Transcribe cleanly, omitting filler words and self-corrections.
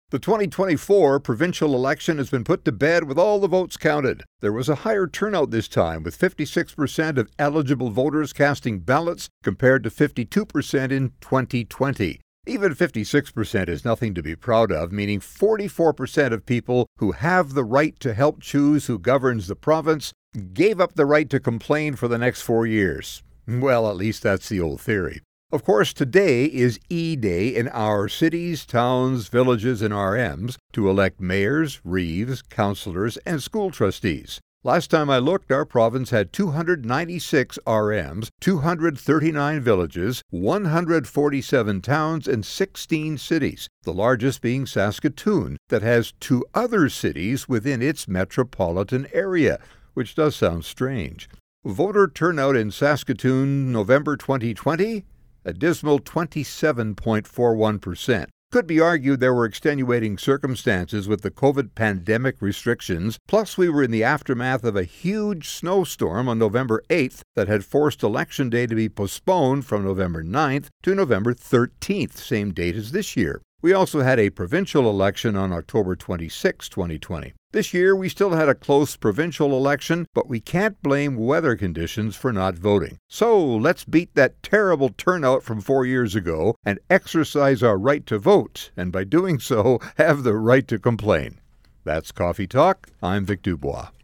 The 2024 provincial election has been put to bed with all the votes counted. There was a higher turnout this time, with 56% of eligible voters casting ballots compared to 52% in 2020. Even 56% is nothing to be proud of, meaning 44% of people who have the right to help choose who governs the province gave up the right to complain for the next 4 years. Well, at least that's the old theory. Of course, today is E-Day in our cities, towns, villages, and RMs to elect mayors, reeves, councillors, and school trustees. Last time I looked, our province had 296 RMs, 239 villages, 147 towns, and 16 cities, the largest being Saskatoon, that has 2 other cities within its metropolitan area, which does sound strange. Voter turnout in Saskatoon, November 2020? A dismal 27.41%. Could be argued there were extenuating circumstances with the COVID pandemic restrictions, plus we were in the aftermath of a huge snowstorm on November 8th that had forced Election Day to be postponed from November 9th to November 13th, same date as this year. We also had a provincial election on October 26, 2020. This year, we still had a close provincial election, but we can't blame weather conditions for not voting. So let's beat that terrible turnout from 4 years ago and exercise our right to vote, and by doing so, have the right to complain. That's Coffee Talk. I'm Vic Dubois.